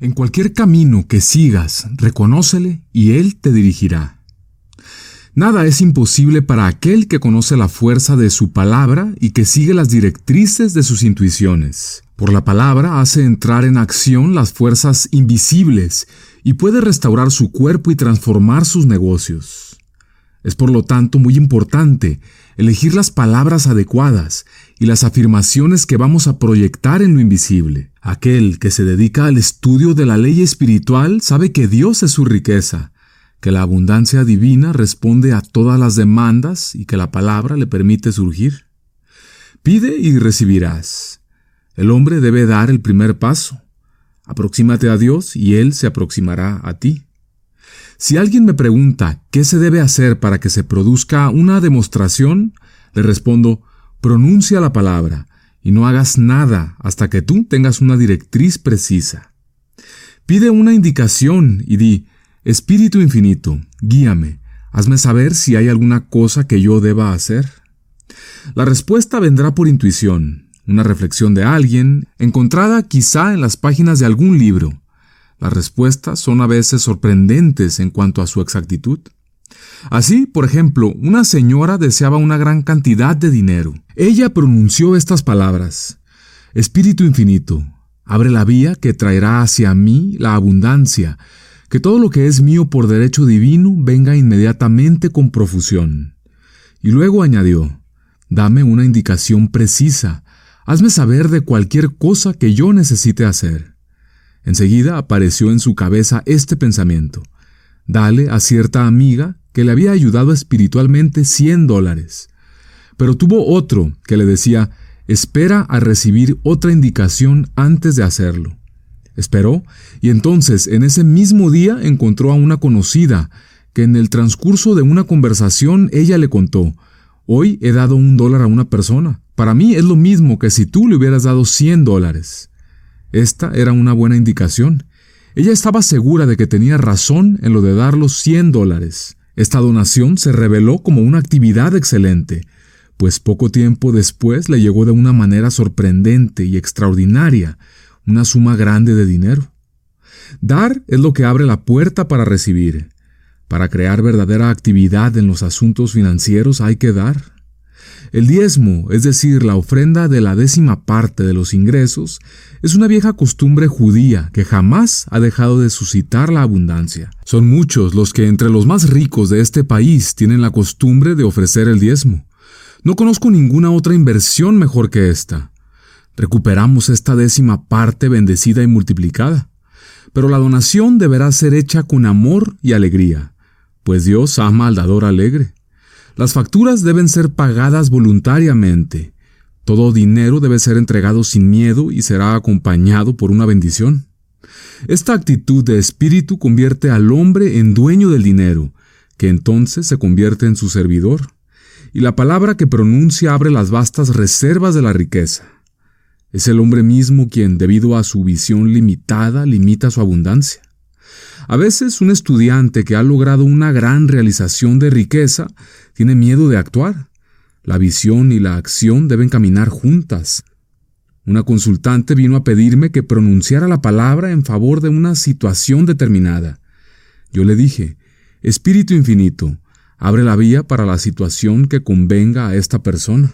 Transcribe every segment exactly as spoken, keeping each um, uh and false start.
En cualquier camino que sigas, reconócele y Él te dirigirá. Nada es imposible para aquel que conoce la fuerza de su palabra y que sigue las directrices de sus intuiciones. Por la palabra hace entrar en acción las fuerzas invisibles y puede restaurar su cuerpo y transformar sus negocios. Es por lo tanto muy importante elegir las palabras adecuadas y las afirmaciones que vamos a proyectar en lo invisible. Aquel que se dedica al estudio de la ley espiritual sabe que Dios es su riqueza, que la abundancia divina responde a todas las demandas y que la palabra le permite surgir. Pide y recibirás. El hombre debe dar el primer paso. Aproxímate a Dios y Él se aproximará a ti. Si alguien me pregunta qué se debe hacer para que se produzca una demostración, le respondo, pronuncia la palabra y no hagas nada hasta que tú tengas una directriz precisa. Pide una indicación y di, Espíritu infinito, guíame, hazme saber si hay alguna cosa que yo deba hacer. La respuesta vendrá por intuición, una reflexión de alguien, encontrada quizá en las páginas de algún libro. Las respuestas son a veces sorprendentes en cuanto a su exactitud. Así, por ejemplo, una señora deseaba una gran cantidad de dinero. Ella pronunció estas palabras: Espíritu infinito, abre la vía que traerá hacia mí la abundancia, que todo lo que es mío por derecho divino venga inmediatamente con profusión. Y luego añadió: dame una indicación precisa, hazme saber de cualquier cosa que yo necesite hacer. Enseguida apareció en su cabeza este pensamiento: dale a cierta amiga que le había ayudado espiritualmente cien dólares. Pero tuvo otro que le decía: espera a recibir otra indicación antes de hacerlo. Esperó, y entonces en ese mismo día encontró a una conocida, que en el transcurso de una conversación ella le contó: hoy he dado un dólar a una persona. Para mí es lo mismo que si tú le hubieras dado cien dólares. Esta era una buena indicación. Ella estaba segura de que tenía razón en lo de dar los cien dólares. Esta donación se reveló como una actividad excelente, pues poco tiempo después le llegó de una manera sorprendente y extraordinaria una suma grande de dinero. Dar es lo que abre la puerta para recibir. Para crear verdadera actividad en los asuntos financieros hay que dar. El diezmo, es decir, la ofrenda de la décima parte de los ingresos, es una vieja costumbre judía que jamás ha dejado de suscitar la abundancia. Son muchos los que entre los más ricos de este país tienen la costumbre de ofrecer el diezmo. No conozco ninguna otra inversión mejor que esta. Recuperamos esta décima parte bendecida y multiplicada. Pero la donación deberá ser hecha con amor y alegría, pues Dios ama al dador alegre. Las facturas deben ser pagadas voluntariamente. Todo dinero debe ser entregado sin miedo y será acompañado por una bendición. Esta actitud de espíritu convierte al hombre en dueño del dinero, que entonces se convierte en su servidor. Y la palabra que pronuncia abre las vastas reservas de la riqueza. Es el hombre mismo quien, debido a su visión limitada, limita su abundancia. A veces un estudiante que ha logrado una gran realización de riqueza tiene miedo de actuar. La visión y la acción deben caminar juntas. Una consultante vino a pedirme que pronunciara la palabra en favor de una situación determinada. Yo le dije: Espíritu infinito, abre la vía para la situación que convenga a esta persona.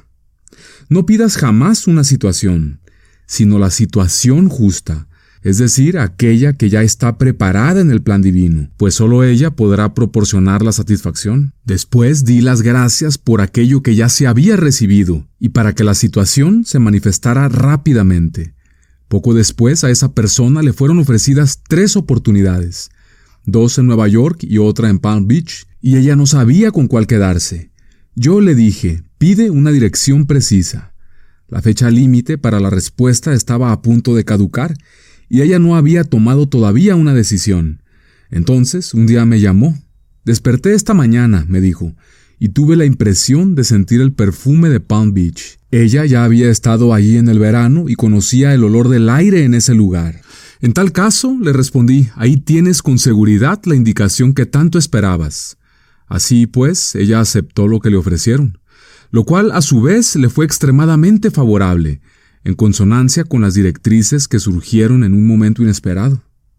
No pidas jamás una situación, sino la situación justa, es decir, aquella que ya está preparada en el plan divino, pues solo ella podrá proporcionar la satisfacción. Después di las gracias por aquello que ya se había recibido y para que la situación se manifestara rápidamente. Poco después a esa persona le fueron ofrecidas tres oportunidades, dos en Nueva York y otra en Palm Beach, y ella no sabía con cuál quedarse. Yo le dije: pide una dirección precisa. La fecha límite para la respuesta estaba a punto de caducar y ella no había tomado todavía una decisión. Entonces, un día me llamó. Desperté esta mañana, me dijo, y tuve la impresión de sentir el perfume de Palm Beach. Ella ya había estado allí en el verano y conocía el olor del aire en ese lugar. En tal caso, le respondí: ahí tienes con seguridad la indicación que tanto esperabas. Así pues, ella aceptó lo que le ofrecieron, lo cual a su vez le fue extremadamente favorable, en consonancia con las directrices que surgieron en un momento inesperado.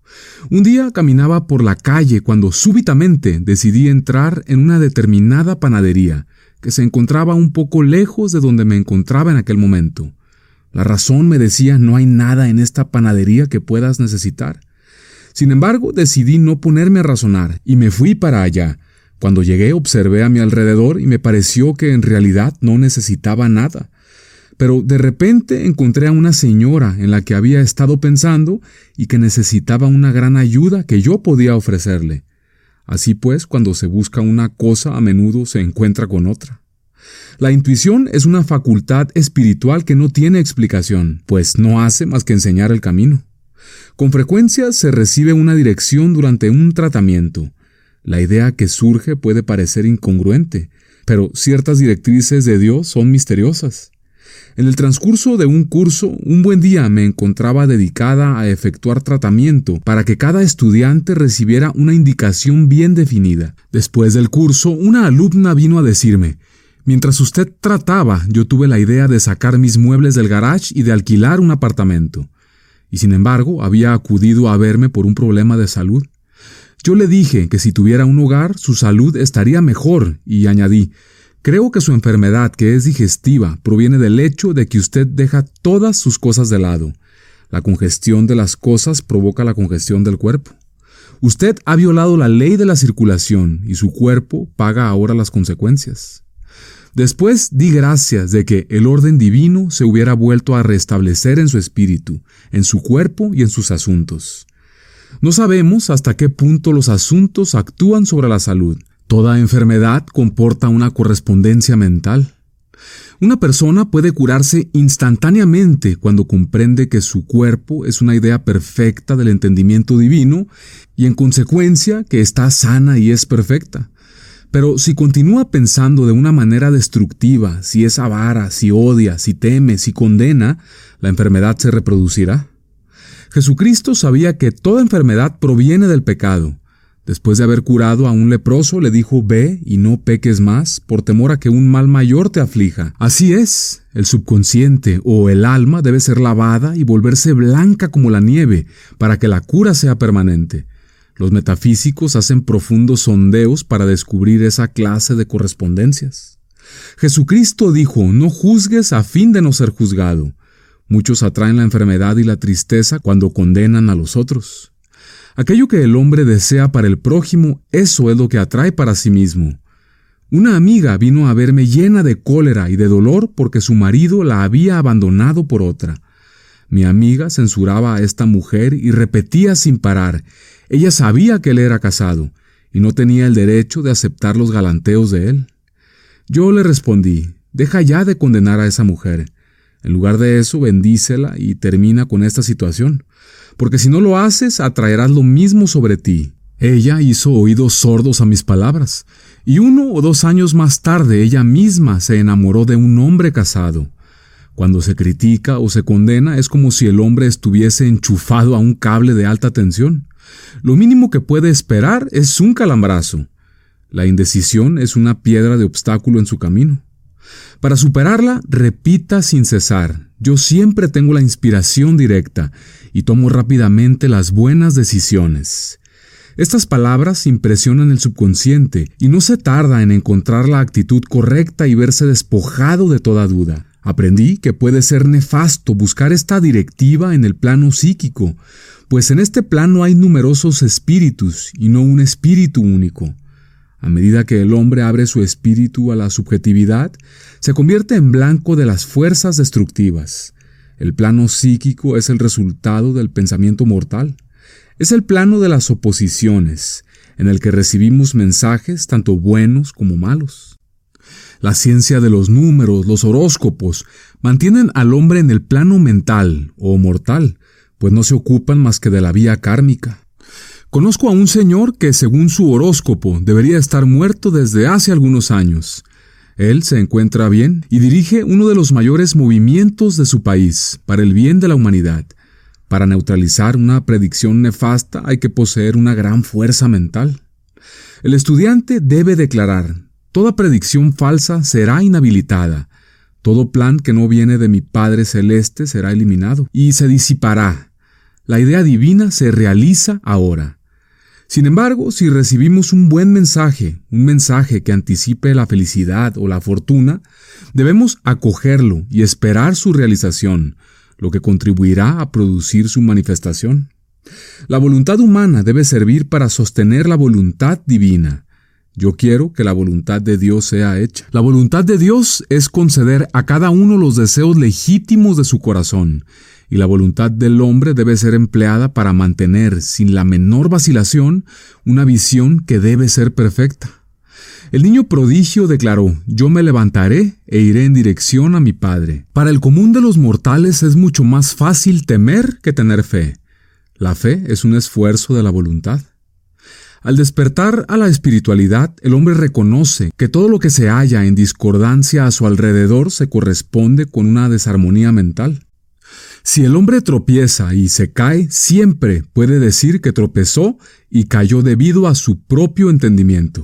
Un día caminaba por la calle cuando súbitamente decidí entrar en una determinada panadería que se encontraba un poco lejos de donde me encontraba en aquel momento. La razón me decía: no hay nada en esta panadería que puedas necesitar. Sin embargo, decidí no ponerme a razonar y me fui para allá. Cuando llegué, observé a mi alrededor y me pareció que en realidad no necesitaba nada. Pero de repente encontré a una señora en la que había estado pensando y que necesitaba una gran ayuda que yo podía ofrecerle. Así pues, cuando se busca una cosa, a menudo se encuentra con otra. La intuición es una facultad espiritual que no tiene explicación, pues no hace más que enseñar el camino. Con frecuencia se recibe una dirección durante un tratamiento. La idea que surge puede parecer incongruente, pero ciertas directrices de Dios son misteriosas. En el transcurso de un curso, un buen día me encontraba dedicada a efectuar tratamiento para que cada estudiante recibiera una indicación bien definida. Después del curso, una alumna vino a decirme: mientras usted trataba, yo tuve la idea de sacar mis muebles del garage y de alquilar un apartamento. Y sin embargo, había acudido a verme por un problema de salud. Yo le dije que si tuviera un hogar, su salud estaría mejor, y añadí: creo que su enfermedad, que es digestiva, proviene del hecho de que usted deja todas sus cosas de lado. La congestión de las cosas provoca la congestión del cuerpo. Usted ha violado la ley de la circulación y su cuerpo paga ahora las consecuencias. Después di gracias de que el orden divino se hubiera vuelto a restablecer en su espíritu, en su cuerpo y en sus asuntos. No sabemos hasta qué punto los asuntos actúan sobre la salud. Toda enfermedad comporta una correspondencia mental. Una persona puede curarse instantáneamente cuando comprende que su cuerpo es una idea perfecta del entendimiento divino y en consecuencia que está sana y es perfecta. Pero si continúa pensando de una manera destructiva, si es avara, si odia, si teme, si condena, la enfermedad se reproducirá. Jesucristo sabía que toda enfermedad proviene del pecado. Después de haber curado a un leproso, le dijo: ve y no peques más, por temor a que un mal mayor te aflija. Así es, el subconsciente o el alma debe ser lavada y volverse blanca como la nieve, para que la cura sea permanente. Los metafísicos hacen profundos sondeos para descubrir esa clase de correspondencias. Jesucristo dijo: no juzgues a fin de no ser juzgado. Muchos atraen la enfermedad y la tristeza cuando condenan a los otros. Aquello que el hombre desea para el prójimo, eso es lo que atrae para sí mismo. Una amiga vino a verme llena de cólera y de dolor porque su marido la había abandonado por otra. Mi amiga censuraba a esta mujer y repetía sin parar: ella sabía que él era casado y no tenía el derecho de aceptar los galanteos de él. Yo le respondí: deja ya de condenar a esa mujer. En lugar de eso, bendícela y termina con esta situación, porque si no lo haces, atraerás lo mismo sobre ti. Ella hizo oídos sordos a mis palabras, y uno o dos años más tarde ella misma se enamoró de un hombre casado. Cuando se critica o se condena, es como si el hombre estuviese enchufado a un cable de alta tensión. Lo mínimo que puede esperar es un calambrazo. La indecisión es una piedra de obstáculo en su camino. Para superarla, repita sin cesar: yo siempre tengo la inspiración directa y tomo rápidamente las buenas decisiones. Estas palabras impresionan el subconsciente y no se tarda en encontrar la actitud correcta y verse despojado de toda duda. Aprendí que puede ser nefasto buscar esta directiva en el plano psíquico, pues en este plano hay numerosos espíritus y no un espíritu único. A medida que el hombre abre su espíritu a la subjetividad, se convierte en blanco de las fuerzas destructivas. El plano psíquico es el resultado del pensamiento mortal. Es el plano de las oposiciones, en el que recibimos mensajes tanto buenos como malos. La ciencia de los números, los horóscopos, mantienen al hombre en el plano mental o mortal, pues no se ocupan más que de la vía kármica. Conozco a un señor que, según su horóscopo, debería estar muerto desde hace algunos años. Él se encuentra bien y dirige uno de los mayores movimientos de su país para el bien de la humanidad. Para neutralizar una predicción nefasta hay que poseer una gran fuerza mental. El estudiante debe declarar: toda predicción falsa será inhabilitada. Todo plan que no viene de mi Padre Celeste será eliminado y se disipará. La idea divina se realiza ahora. Sin embargo, si recibimos un buen mensaje, un mensaje que anticipe la felicidad o la fortuna, debemos acogerlo y esperar su realización, lo que contribuirá a producir su manifestación. La voluntad humana debe servir para sostener la voluntad divina. Yo quiero que la voluntad de Dios sea hecha. La voluntad de Dios es conceder a cada uno los deseos legítimos de su corazón, y la voluntad del hombre debe ser empleada para mantener, sin la menor vacilación, una visión que debe ser perfecta. El niño prodigio declaró: «Yo me levantaré e iré en dirección a mi Padre». Para el común de los mortales es mucho más fácil temer que tener fe. La fe es un esfuerzo de la voluntad. Al despertar a la espiritualidad, el hombre reconoce que todo lo que se halla en discordancia a su alrededor se corresponde con una desarmonía mental. Si el hombre tropieza y se cae, siempre puede decir que tropezó y cayó debido a su propio entendimiento.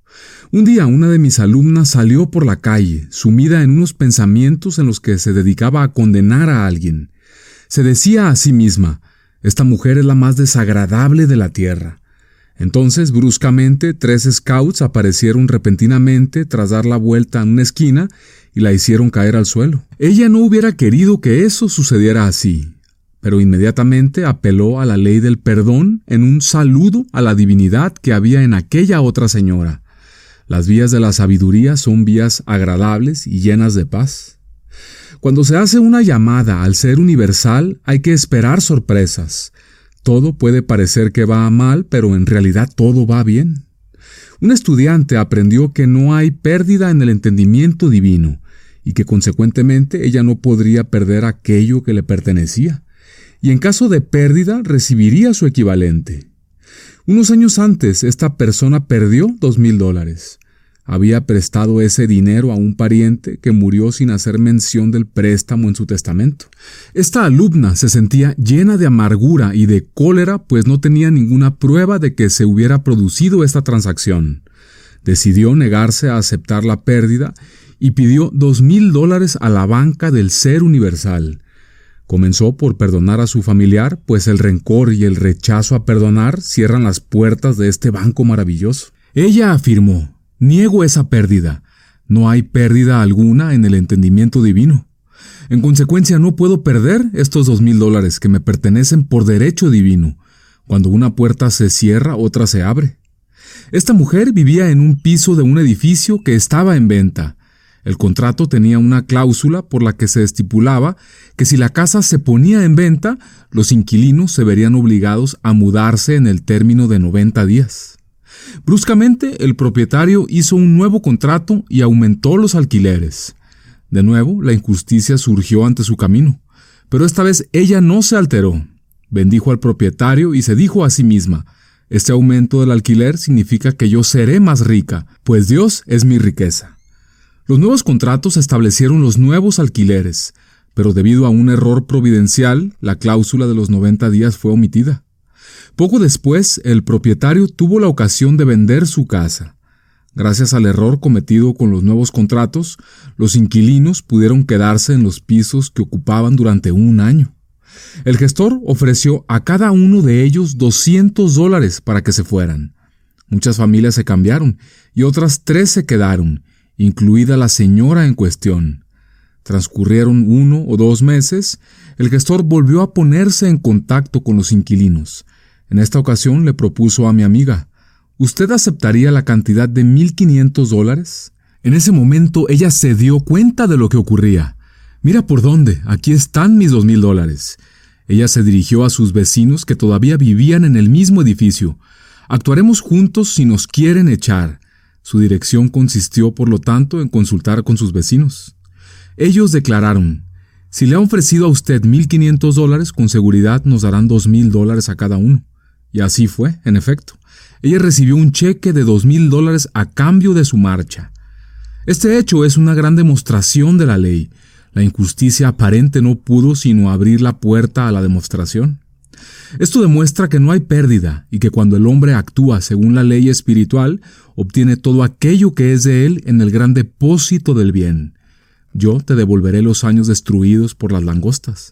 Un día una de mis alumnas salió por la calle, sumida en unos pensamientos en los que se dedicaba a condenar a alguien. Se decía a sí misma: «Esta mujer es la más desagradable de la tierra». Entonces, bruscamente, tres scouts aparecieron repentinamente tras dar la vuelta en una esquina y la hicieron caer al suelo. Ella no hubiera querido que eso sucediera así, pero inmediatamente apeló a la ley del perdón en un saludo a la divinidad que había en aquella otra señora. Las vías de la sabiduría son vías agradables y llenas de paz. Cuando se hace una llamada al ser universal, hay que esperar sorpresas. Todo puede parecer que va mal, pero en realidad todo va bien. Un estudiante aprendió que no hay pérdida en el entendimiento divino y que consecuentemente ella no podría perder aquello que le pertenecía, y en caso de pérdida recibiría su equivalente. Unos años antes, esta persona perdió dos mil dólares. Había prestado ese dinero a un pariente que murió sin hacer mención del préstamo en su testamento. Esta alumna se sentía llena de amargura y de cólera, pues no tenía ninguna prueba de que se hubiera producido esta transacción. Decidió negarse a aceptar la pérdida y pidió dos mil dólares a la banca del Ser Universal. Comenzó por perdonar a su familiar, pues el rencor y el rechazo a perdonar cierran las puertas de este banco maravilloso. Ella afirmó: «Niego esa pérdida. No hay pérdida alguna en el entendimiento divino. En consecuencia, no puedo perder estos dos mil dólares que me pertenecen por derecho divino. Cuando una puerta se cierra, otra se abre». Esta mujer vivía en un piso de un edificio que estaba en venta. El contrato tenía una cláusula por la que se estipulaba que si la casa se ponía en venta, los inquilinos se verían obligados a mudarse en el término de noventa días. Bruscamente, el propietario hizo un nuevo contrato y aumentó los alquileres. De nuevo, la injusticia surgió ante su camino, pero esta vez ella no se alteró. Bendijo al propietario y se dijo a sí misma: «Este aumento del alquiler significa que yo seré más rica, pues Dios es mi riqueza». Los nuevos contratos establecieron los nuevos alquileres, pero debido a un error providencial, la cláusula de los noventa días fue omitida. Poco después, el propietario tuvo la ocasión de vender su casa. Gracias al error cometido con los nuevos contratos, los inquilinos pudieron quedarse en los pisos que ocupaban durante un año. El gestor ofreció a cada uno de ellos doscientos dólares para que se fueran. Muchas familias se cambiaron y otras tres se quedaron, incluida la señora en cuestión. Transcurrieron uno o dos meses, el gestor volvió a ponerse en contacto con los inquilinos. En esta ocasión le propuso a mi amiga: «¿Usted aceptaría la cantidad de mil quinientos dólares?» En ese momento ella se dio cuenta de lo que ocurría. «Mira por dónde, aquí están mis dos mil dólares». Ella se dirigió a sus vecinos que todavía vivían en el mismo edificio. «Actuaremos juntos si nos quieren echar». Su dirección consistió, por lo tanto, en consultar con sus vecinos. Ellos declararon: «Si le ha ofrecido a usted mil quinientos dólares, con seguridad nos darán dos mil dólares a cada uno». Y así fue, en efecto. Ella recibió un cheque de dos mil dólares a cambio de su marcha. Este hecho es una gran demostración de la ley. La injusticia aparente no pudo sino abrir la puerta a la demostración. Esto demuestra que no hay pérdida y que cuando el hombre actúa según la ley espiritual, obtiene todo aquello que es de él en el gran depósito del bien. Yo te devolveré los años destruidos por las langostas.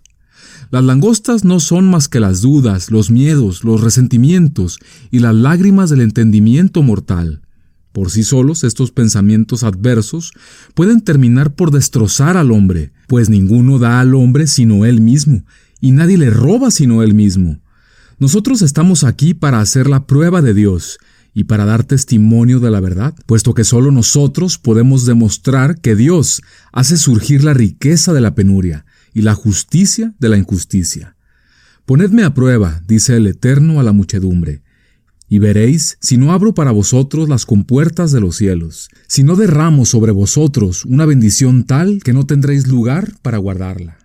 Las langostas no son más que las dudas, los miedos, los resentimientos y las lágrimas del entendimiento mortal. Por sí solos, estos pensamientos adversos pueden terminar por destrozar al hombre, pues ninguno da al hombre sino él mismo, y nadie le roba sino él mismo. Nosotros estamos aquí para hacer la prueba de Dios y para dar testimonio de la verdad, puesto que solo nosotros podemos demostrar que Dios hace surgir la riqueza de la penuria y la justicia de la injusticia. Ponedme a prueba, dice el Eterno a la muchedumbre, y veréis si no abro para vosotros las compuertas de los cielos, si no derramo sobre vosotros una bendición tal que no tendréis lugar para guardarla.